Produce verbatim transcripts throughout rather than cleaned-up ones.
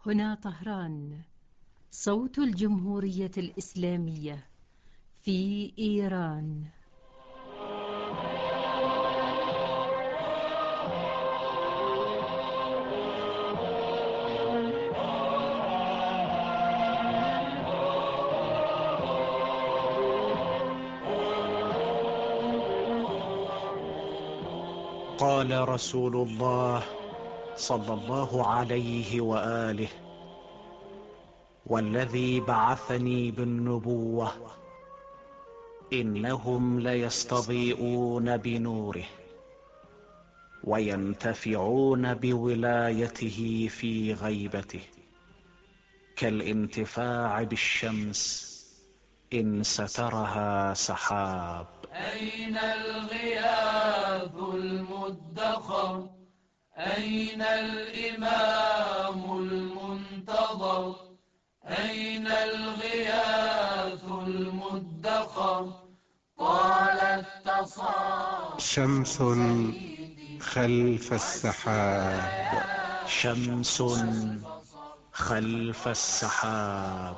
هنا طهران، صوت الجمهورية الإسلامية في إيران. قال رسول الله صلى الله عليه وآله: والذي بعثني بالنبوة إنهم ليستضيئون بنوره وينتفعون بولايته في غيبته كالانتفاع بالشمس إن سترها سحاب. أين الغياث المدخر؟ أين الإمام المنتظر؟ أين الغياث المدخر؟ طال التصار شمس خلف السحاب، شمس خلف السحاب.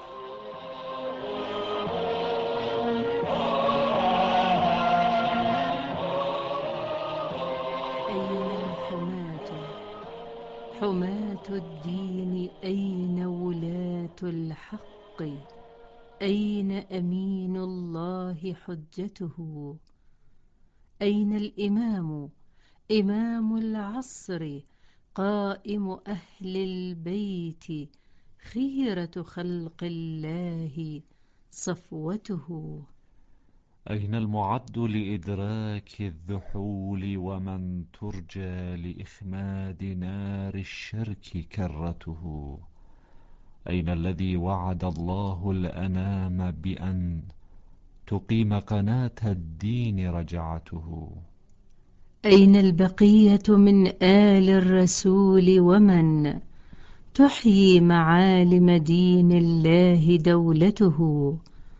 حماة الدين، أين ولاة الحق؟ أين أمين الله حجته؟ أين الإمام، إمام العصر، قائم أهل البيت، خيرة خلق الله صفوته؟ أين المعد لإدراك الذحول ومن ترجى لإخماد نار الشرك كرته؟ أين الذي وعد الله الأنام بأن تقيم قناة الدين رجعته؟ أين البقية من آل الرسول ومن تحيي معالم دين الله دولته؟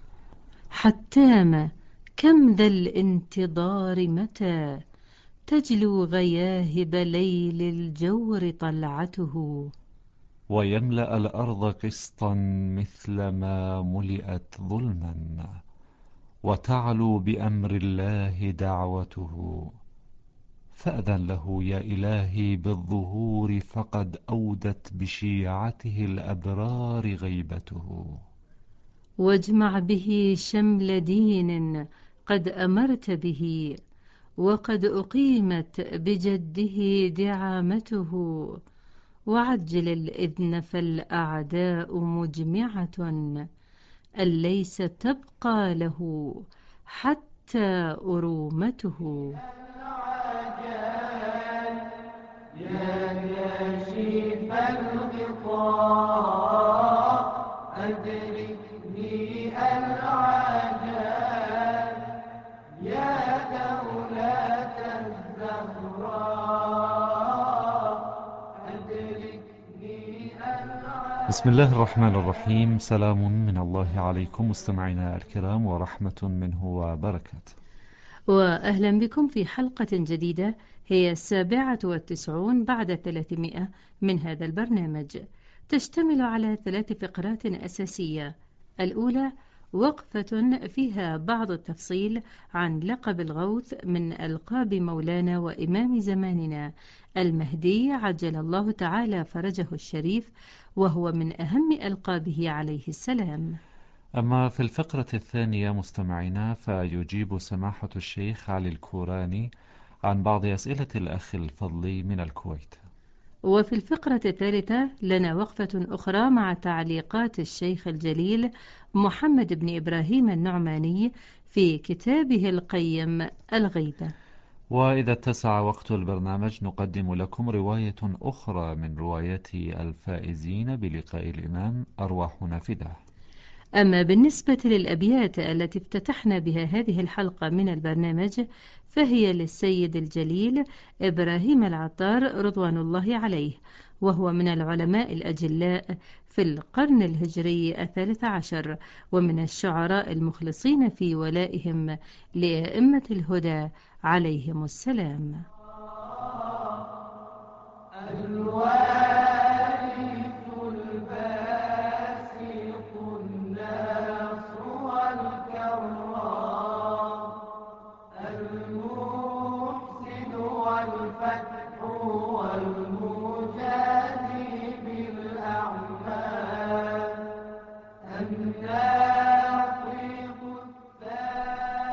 حتام كم ذا الانتظار، متى تجلو غياهب ليل الجور طلعته؟ ويملأ الأرض قسطا مثل ما ملئت ظلما وتعلو بأمر الله دعوته. فأذن له يا إلهي بالظهور، فقد أودت بشيعته الأبرار غيبته. واجمع به شمل دين قد أمرت به، وقد أقيمت بجده دعامته. وعجل الإذن فالأعداء مجمعة، أن ليس تبقى له حتى أرومته. يا كاشف الغطاء أدركني العجل، يا دولة الزهراء أدركني العجل. بسم الله الرحمن الرحيم. سلام من الله عليكم مستمعينا الكرام، ورحمة منه وبركاته، وأهلا بكم في حلقة جديدة، هي السابعة والتسعون بعد ثلاثمائة من هذا البرنامج. تشتمل على ثلاث فقرات أساسية. الأولى وقفة فيها بعض التفصيل عن لقب الغوث من ألقاب مولانا وإمام زماننا المهدي عجل الله تعالى فرجه الشريف، وهو من أهم ألقابه عليه السلام. أما في الفقرة الثانية مستمعينا فيجيب سماحة الشيخ علي الكوراني عن بعض أسئلة الأخ الفضلي من الكويت. وفي الفقرة الثالثة لنا وقفة أخرى مع تعليقات الشيخ الجليل محمد بن إبراهيم النعماني في كتابه القيم الغيبة. وإذا اتسع وقت البرنامج نقدم لكم رواية أخرى من روايات الفائزين بلقاء الإمام أرواحنا فداه. أما بالنسبة للأبيات التي افتتحنا بها هذه الحلقة من البرنامج، فهي للسيد الجليل إبراهيم العطار رضوان الله عليه، وهو من العلماء الأجلاء في القرن الهجري الثالث عشر، ومن الشعراء المخلصين في ولائهم لأئمة الهدى عليهم السلام. الوارث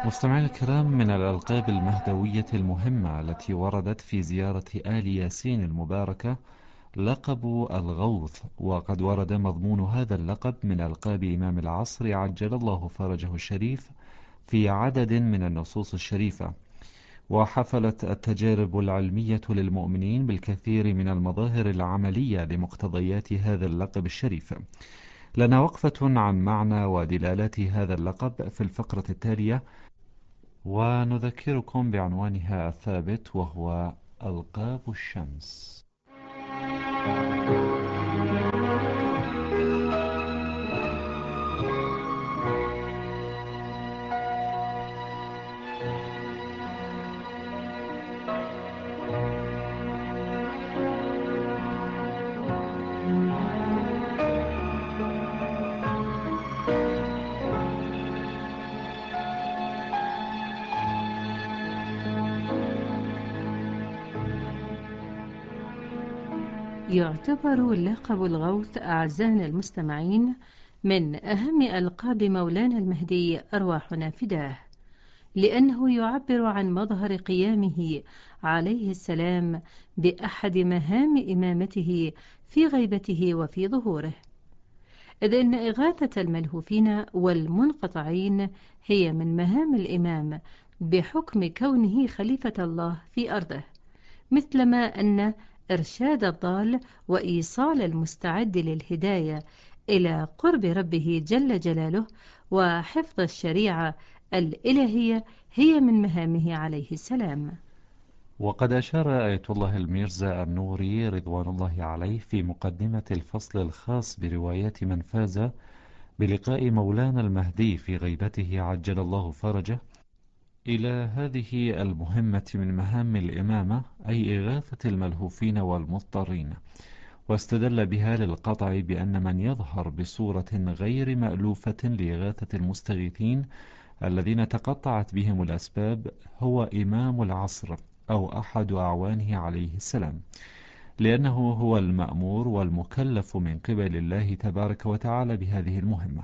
مستمعينا الكرام، من الألقاب المهدوية المهمة التي وردت في زيارة آل ياسين المباركة لقب الغوث، وقد ورد مضمون هذا اللقب من ألقاب إمام العصر عجل الله فرجه الشريف في عدد من النصوص الشريفة. وحفلت التجارب العلمية للمؤمنين بالكثير من المظاهر العملية لمقتضيات هذا اللقب الشريف. لنا وقفة عن معنى ودلالات هذا اللقب في الفقرة التالية، ونذكركم بعنوانها الثابت وهو ألقاب الشمس. يعتبر لقب الغوث أعزائنا المستمعين من أهم ألقاب مولانا المهدي أرواحنا فداه، لأنه يعبر عن مظهر قيامه عليه السلام بأحد مهام إمامته في غيبته وفي ظهوره، إذ إن إغاثة الملهوفين والمنقطعين هي من مهام الإمام بحكم كونه خليفة الله في أرضه، مثلما أن إرشاد الضال وإيصال المستعد للهداية إلى قرب ربه جل جلاله وحفظ الشريعة الإلهية هي من مهامه عليه السلام. وقد أشار آية الله الميرزا النوري رضوان الله عليه في مقدمة الفصل الخاص بروايات من فاز بلقاء مولانا المهدي في غيبته عجل الله فرجه إلى هذه المهمة من مهام الإمامة، أي إغاثة الملهوفين والمضطرين، واستدل بها للقطع بأن من يظهر بصورة غير مألوفة لإغاثة المستغيثين الذين تقطعت بهم الأسباب هو إمام العصر أو أحد أعوانه عليه السلام، لأنه هو المأمور والمكلف من قبل الله تبارك وتعالى بهذه المهمة.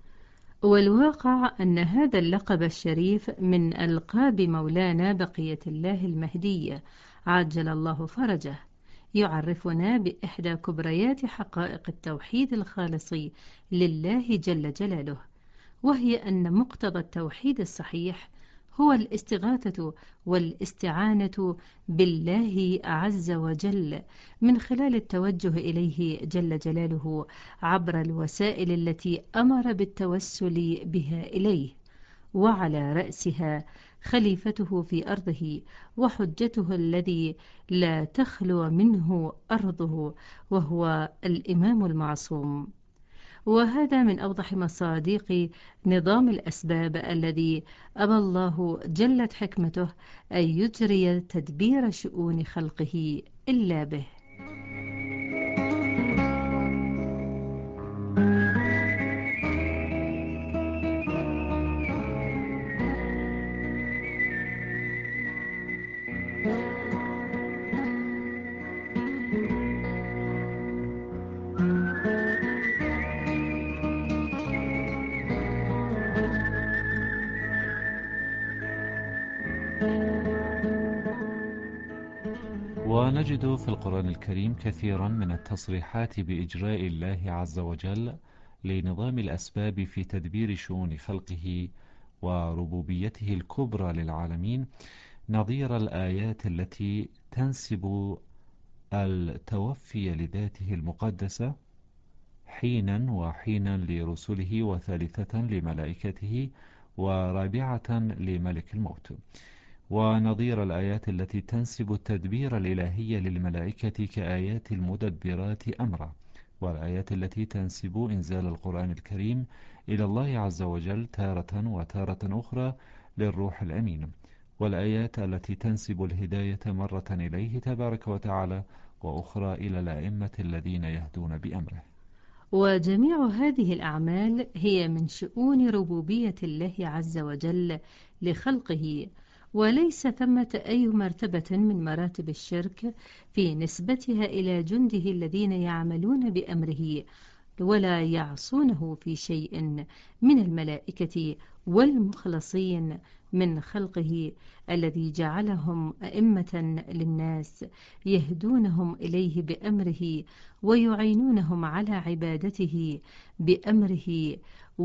والواقع أن هذا اللقب الشريف من ألقاب مولانا بقية الله المهدي عجل الله فرجه، يعرفنا بإحدى كبريات حقائق التوحيد الخالص لله جل جلاله، وهي أن مقتضى التوحيد الصحيح هو الاستغاثة والاستعانة بالله عز وجل من خلال التوجه إليه جل جلاله عبر الوسائل التي أمر بالتوسل بها إليه، وعلى رأسها خليفته في أرضه وحجته الذي لا تخلو منه أرضه، وهو الإمام المعصوم. وهذا من أوضح مصادق نظام الأسباب الذي أبى الله جلت حكمته أن يجري تدبير شؤون خلقه إلا به. ونجد في القرآن الكريم كثيرا من التصريحات بإجراء الله عز وجل لنظام الأسباب في تدبير شؤون خلقه وربوبيته الكبرى للعالمين، نظير الآيات التي تنسب التوفي لذاته المقدسة حينا وحينا لرسله، وثالثة لملائكته، ورابعة لملك الموت. ونظير الآيات التي تنسب التدبير الإلهي للملائكة كآيات المدبرات أمرا، والآيات التي تنسب إنزال القرآن الكريم إلى الله عز وجل تارة وتارة أخرى للروح الأمين، والآيات التي تنسب الهداية مرة إليه تبارك وتعالى وأخرى إلى الأئمة الذين يهدون بأمره. وجميع هذه الأعمال هي من شؤون ربوبية الله عز وجل لخلقه، وليس ثمة أي مرتبة من مراتب الشرك في نسبتها إلى جنده الذين يعملون بأمره ولا يعصونه في شيء من الملائكة والمخلصين من خلقه الذي جعلهم أئمة للناس يهدونهم إليه بأمره ويعينونهم على عبادته بأمره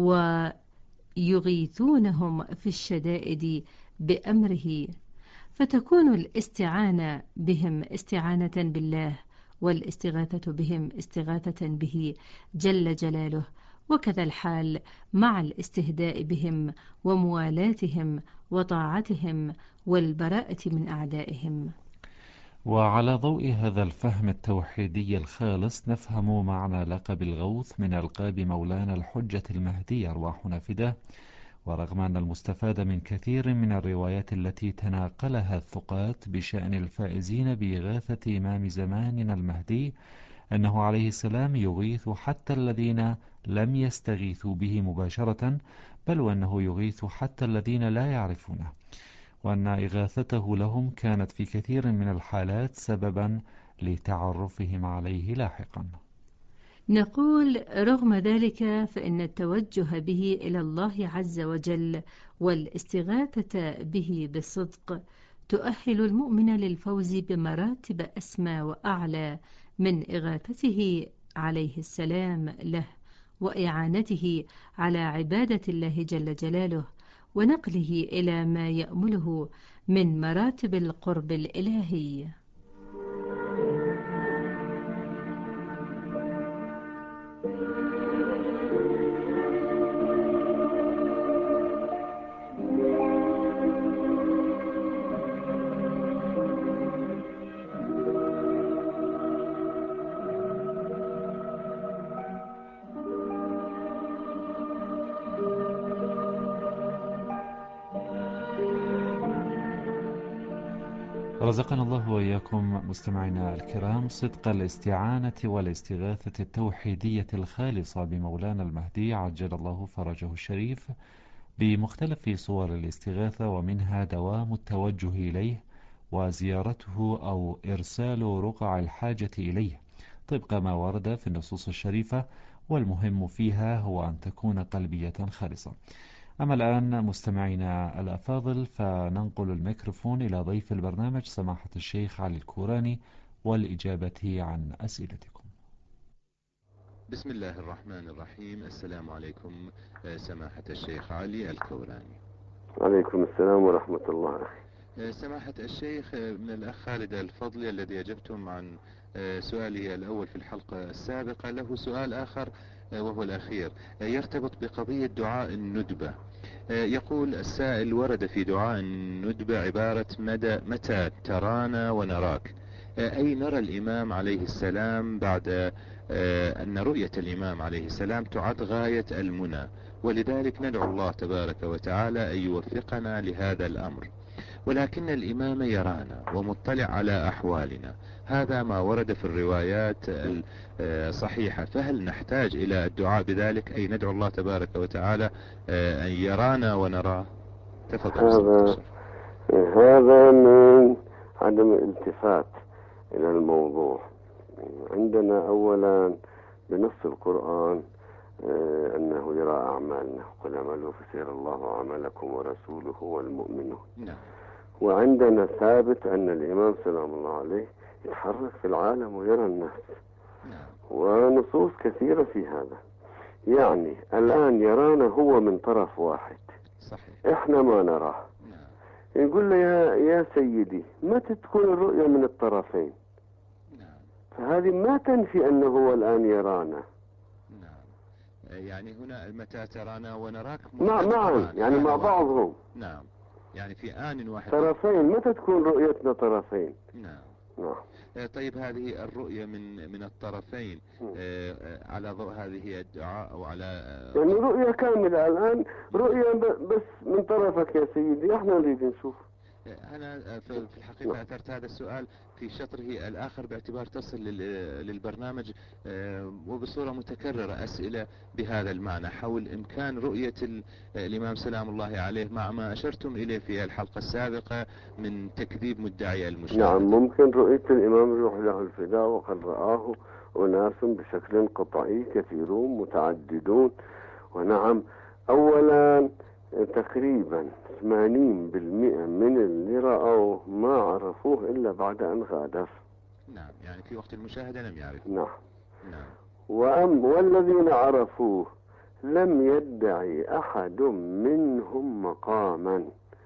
ويغيثونهم في الشدائد بأمره، فتكون الاستعانة بهم استعانة بالله، والاستغاثة بهم استغاثة به جل جلاله، وكذا الحال مع الاستهداء بهم وموالاتهم وطاعتهم والبراءة من أعدائهم. وعلى ضوء هذا الفهم التوحيدي الخالص نفهم معنى لقب الغوث من ألقاب مولانا الحجة المهدي أرواحنا فداه. ورغم أن المستفاد من كثير من الروايات التي تناقلها الثقات بشأن الفائزين بإغاثة إمام زماننا المهدي أنه عليه السلام يغيث حتى الذين لم يستغيثوا به مباشرة، بل وأنه يغيث حتى الذين لا يعرفونه، وأن إغاثته لهم كانت في كثير من الحالات سببا لتعرفهم عليه لاحقا. نقول رغم ذلك فإن التوجه به إلى الله عز وجل والاستغاثة به بالصدق تؤهل المؤمن للفوز بمراتب أسمى وأعلى من إغاثته عليه السلام له وإعانته على عبادة الله جل جلاله ونقله إلى ما يأمله من مراتب القرب الإلهي. رزقنا الله وإياكم مستمعينا الكرام صدق الاستعانة والاستغاثة التوحيدية الخالصة بمولانا المهدي عجل الله فرجه الشريف بمختلف صور الاستغاثة، ومنها دوام التوجه إليه وزيارته أو إرسال رقع الحاجة إليه طبق ما ورد في النصوص الشريفة، والمهم فيها هو أن تكون قلبية خالصة. أما الآن مستمعينا الأفاضل فننقل الميكروفون إلى ضيف البرنامج سماحة الشيخ علي الكوراني والإجابة عن أسئلتكم. بسم الله الرحمن الرحيم. السلام عليكم سماحة الشيخ علي الكوراني. عليكم السلام ورحمة الله أخي. سماحة الشيخ، من الأخ خالد الفضلي الذي أجبتم عن سؤاله الأول في الحلقة السابقة له سؤال آخر وهو الأخير يرتبط بقضية دعاء الندبة. يقول السائل: ورد في دعاء الندبة عبارة مدى متى ترانا ونراك، أي نرى الإمام عليه السلام بعد أن رؤية الإمام عليه السلام تعد غاية المنى، ولذلك ندعو الله تبارك وتعالى أن يوفقنا لهذا الأمر، ولكن الإمام يرانا ومطلع على أحوالنا، هذا ما ورد في الروايات الصحيحة، فهل نحتاج إلى الدعاء بذلك، أي ندعو الله تبارك وتعالى أن يرانا ونراه؟ تفضل. هذا هذا من عدم الالتفات إلى الموضوع. عندنا أولا بنص القرآن أنه يرى أعمالنا، قل اعملوا فسيرى الله عملكم ورسوله والمؤمنون. نعم. وعندنا ثابت أن الإمام سلام الله عليه يتحرك في العالم ويرى الناس. نعم. ونصوص كثيرة في هذا. يعني الآن يرانا هو من طرف واحد، صحيح. إحنا ما نراه. نعم. نقول له يا يا سيدي متى تكون الرؤية من الطرفين؟ نعم. فهذه ما تنفي أنه هو الآن يرانا. نعم. يعني هنا متى ترانا ونراك مع معا يعني مع بعضهم. نعم. يعني في آن واحد. طرفين، متى تكون رؤيتنا طرفين؟ نعم. نعم. طيب هذه الرؤية من من الطرفين آه على ضوء هذه الدعاء أو على آه يعني رؤية كاملة الآن، رؤية بس من طرفك يا سيدي، احنا نريد نشوف. أنا في الحقيقة أثرت هذا السؤال في شطره الآخر باعتبار تصل للبرنامج وبصورة متكررة أسئلة بهذا المعنى حول إمكان رؤية الإمام سلام الله عليه مع ما أشرتم إليه في الحلقة السابقة من تكذيب مدعي المشاهدة. نعم، ممكن رؤية الإمام يروح له الفداء وقد رآه أناس بشكل قطعي كثيرون متعددون. ونعم، أولا تقريبا ثمانين بالمئة من اللي رأوه ما عرفوه إلا بعد أن غادر. نعم، يعني في وقت المشاهدة لم يعرف. نعم. نعم. وأم والذين عرفوه لم يدعي أحد منهم مقاما.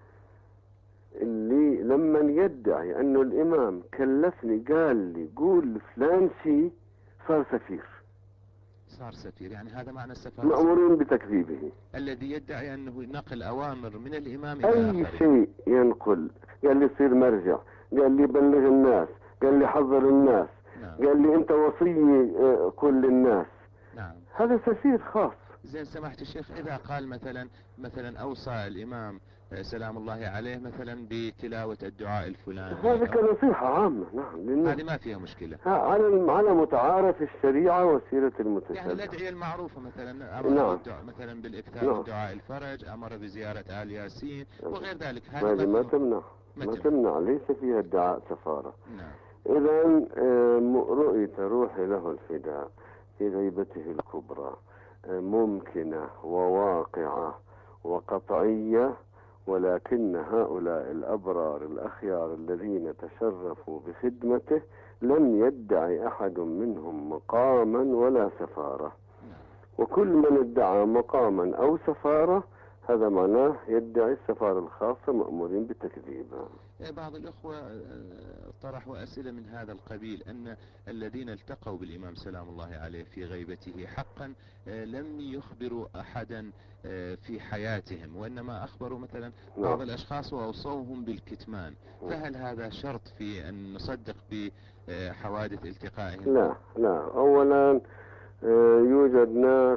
اللي لما يدعي أنه الإمام كلفني قال لي قول فلان شيء صار سفير. صار سفير، يعني هذا معنى السفارة. مأمورين بتكذيبه. الذي يدعي أنه نقل أوامر من الإمام إلى أي آخره. شيء ينقل، قال لي صير مرجع، قال لي بلغ الناس، قال لي حذر الناس. نعم. قال لي أنت وصي كل الناس. نعم. هذا سفير خاص. زين سماحة الشيخ، إذا قال مثلا مثلا أوصى الإمام سلام الله عليه مثلا بتلاوة الدعاء الفلاني، هذا كنصيحة عامة. نعم، هذه ما فيها مشكلة. على على متعارف الشريعة وسيرة المتشرع. يعني الأدعية المعروفة مثلا أمر نعم. مثلا بالإكثار نعم. من دعاء الفرج، أمر بزيارة آل ياسين وغير ذلك. هذه ما تمنع ما, ما تمنع، ليس فيها ادعاء سفارة. نعم. إذا رؤية روح له الفداء في غيبته الكبرى ممكنة وواقعة وقطعية، ولكن هؤلاء الأبرار الأخيار الذين تشرفوا بخدمته لم يدعي أحد منهم مقاما ولا سفارة. وكل من ادعى مقاما أو سفارة هذا معناه يدعي السفارة الخاصة، مأمورين بتكذيبها. بعض الأخوة طرحوا أسئلة من هذا القبيل، أن الذين التقوا بالإمام سلام الله عليه في غيبته حقا لم يخبروا أحدا في حياتهم، وإنما أخبروا مثلا بعض الأشخاص وأوصوهم بالكتمان. فهل هذا شرط في أن نصدق بحوادث التقائهم؟ لا لا، أولا يوجد ناس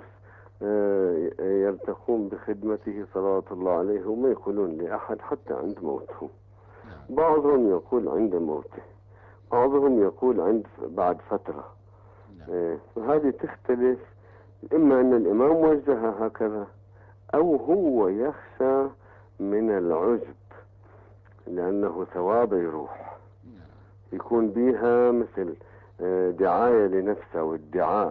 يرتقون بخدمته صلوات الله عليه وما يقولون لأحد حتى عند موتهم. بعضهم يقول عند موته، بعضهم يقول عند بعد فترة. فهذه تختلف، إما أن الإمام وجهها هكذا أو هو يخشى من العجب لأنه ثواب يروح، يكون بها مثل دعاية لنفسه والدعاء،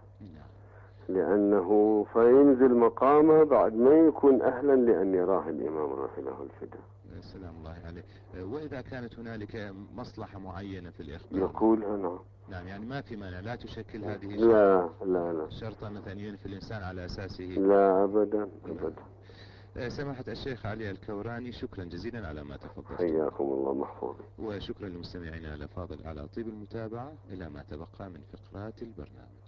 لأنه فينزل مقامه بعد ما يكون أهلا لأن يراه الإمام روح له الفداء. سلام الله عليه. وإذا كانت هنالك مصلحة معينة في الإخبار نقولها. نعم. نعم، يعني ما في مانع، لا تشكل هذه لا لا لا شرطا مثلا ينفي الإنسان على أساسه. لا أبدا أبدا. سماحة الشيخ علي الكوراني، شكرا جزيلا على ما تفضلت. حياكم الله محفوظ. وشكرا لمستمعينا الأفاضل على طيب المتابعة إلى ما تبقى من فقرات البرنامج.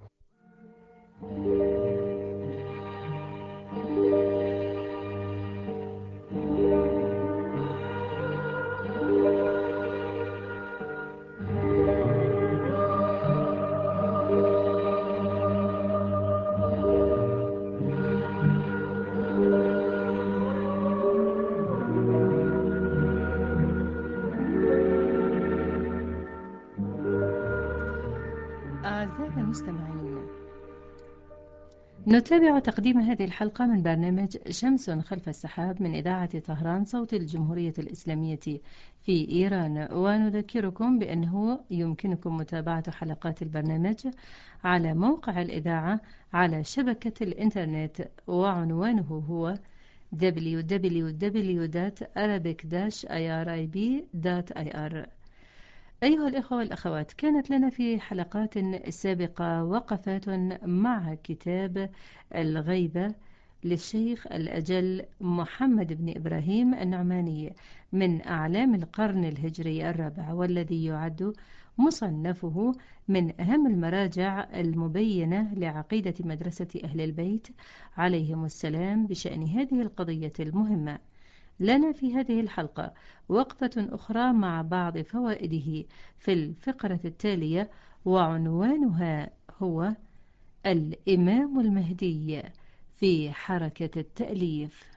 أعزائي المستمعين، نتابع تقديم هذه الحلقة من برنامج شمس خلف السحاب من إذاعة طهران صوت الجمهورية الإسلامية في إيران. ونذكركم بأنه يمكنكم متابعة حلقات البرنامج على موقع الإذاعة على شبكة الإنترنت، وعنوانه هو دبليو دبليو دبليو دوت أرابيك داش آي آر آي بي دوت آي آر. أيها الإخوة والأخوات، كانت لنا في حلقات سابقة وقفات مع كتاب الغيبة للشيخ الأجل محمد بن إبراهيم النعماني من أعلام القرن الهجري الرابع، والذي يعد مصنفه من أهم المراجع المبينة لعقيدة مدرسة أهل البيت عليهم السلام بشأن هذه القضية المهمة. لنا في هذه الحلقة وقفة أخرى مع بعض فوائده في الفقرة التالية، وعنوانها هو الإمام المهدي في حركة التأليف.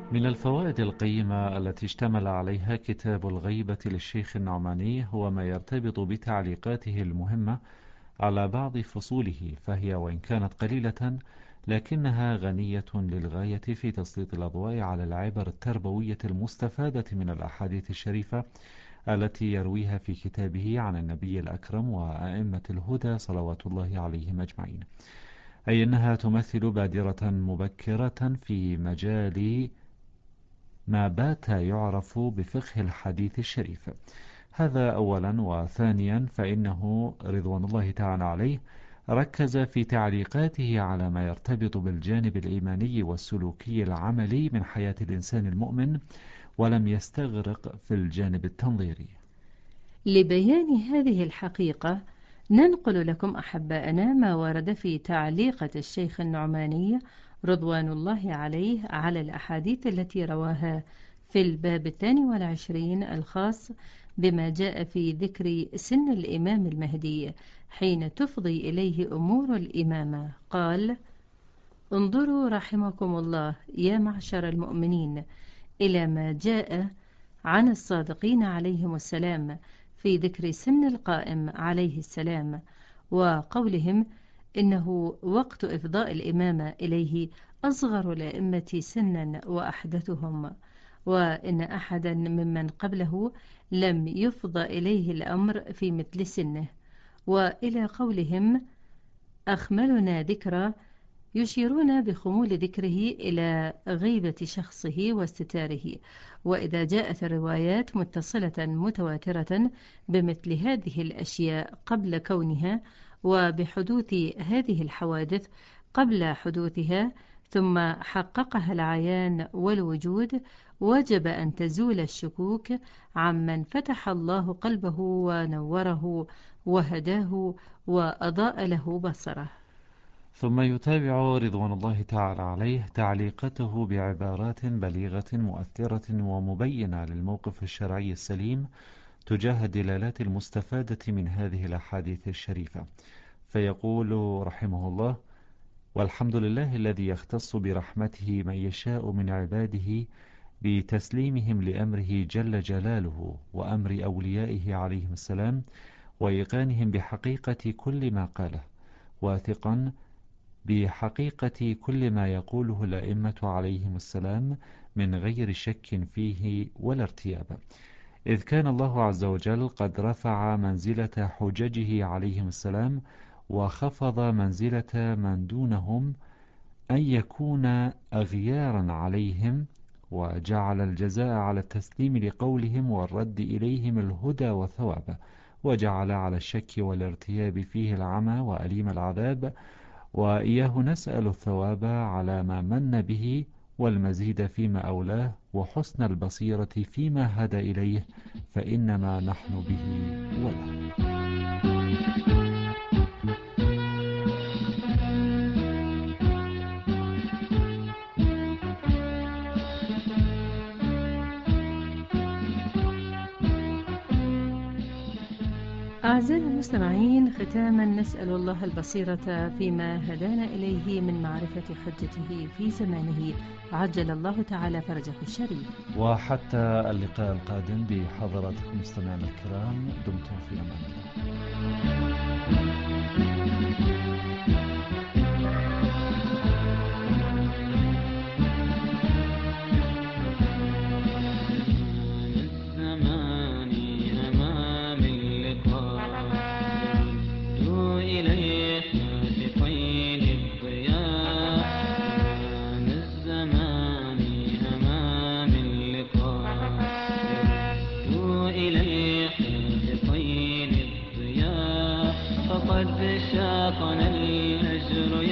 من الفوائد القيمة التي اشتمل عليها كتاب الغيبة للشيخ النعماني هو ما يرتبط بتعليقاته المهمة على بعض فصوله، فهي وإن كانت قليلة لكنها غنية للغاية في تسليط الأضواء على العبر التربوية المستفادة من الأحاديث الشريفة التي يرويها في كتابه عن النبي الأكرم وأئمة الهدى صلوات الله عليهم أجمعين، أي أنها تمثل بادرة مبكرة في مجال ما بات يعرف بفقه الحديث الشريف. هذا أولا. وثانيا فإنه رضوان الله تعالى عليه ركز في تعليقاته على ما يرتبط بالجانب الإيماني والسلوكي العملي من حياة الإنسان المؤمن، ولم يستغرق في الجانب التنظيري. لبيان هذه الحقيقة ننقل لكم أحباءنا ما ورد في تعليقة الشيخ النعماني رضوان الله عليه على الأحاديث التي رواها في الباب الثاني والعشرين الخاص بما جاء في ذكر سن الإمام المهدي حين تفضي إليه أمور الإمامة. قال: انظروا رحمكم الله يا معشر المؤمنين إلى ما جاء عن الصادقين عليهم السلام في ذكر سن القائم عليه السلام، وقولهم إنه وقت إفضاء الإمامة إليه أصغر الأئمة سنا وأحدثهم، وإن أحدا ممن قبله لم يفضى إليه الأمر في مثل سنه، وإلى قولهم أخملنا ذكرى، يشيرون بخمول ذكره إلى غيبة شخصه واستتاره. وإذا جاءت الروايات متصلة متواترة بمثل هذه الأشياء قبل كونها، وبحدوث هذه الحوادث قبل حدوثها، ثم حققها العيان والوجود، وجب أن تزول الشكوك عمن فتح الله قلبه ونوره وهداه وأضاء له بصره. ثم يتابع رضوان الله تعالى عليه تعليقته بعبارات بليغة مؤثرة ومبينة للموقف الشرعي السليم تجاه الدلالات المستفادة من هذه الأحاديث الشريفة، فيقول رحمه الله: والحمد لله الذي يختص برحمته من يشاء من عباده بتسليمهم لأمره جل جلاله وأمر أوليائه عليهم السلام، وإيقانهم بحقيقة كل ما قاله، واثقا بحقيقة كل ما يقوله الأئمة عليهم السلام من غير شك فيه ولا ارتياب، إذ كان الله عز وجل قد رفع منزلة حججه عليهم السلام وخفض منزلة من دونهم أن يكون أغيارا عليهم، وجعل الجزاء على التسليم لقولهم والرد إليهم الهدى والثواب، وجعل على الشك والارتياب فيه العمى وأليم العذاب، وإياه نسأل الثواب على ما من به والمزيد فيما أولاه وحسن البصيرة فيما هدى إليه، فإنما نحن به وله. أعزائي المستمعين، ختاما نسأل الله البصيرة فيما هدانا إليه من معرفة حجته في زمانه، عجل الله تعالى فرجه الشريف. وحتى اللقاء القادم بحضراتكم مستمعينا الكرام، دمتم في أمان الله. شاطنا الأجر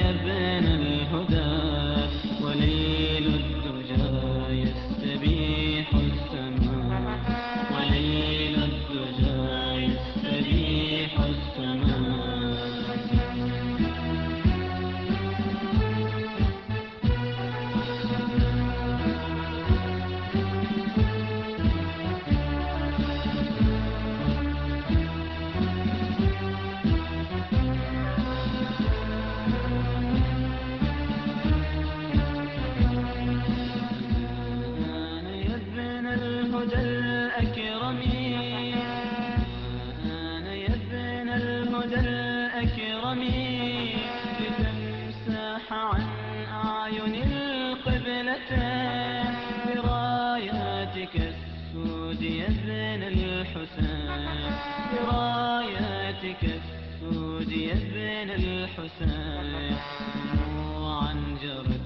السود يا ابن الحسين براياتك السود يا ابن الحسين دموعا جرت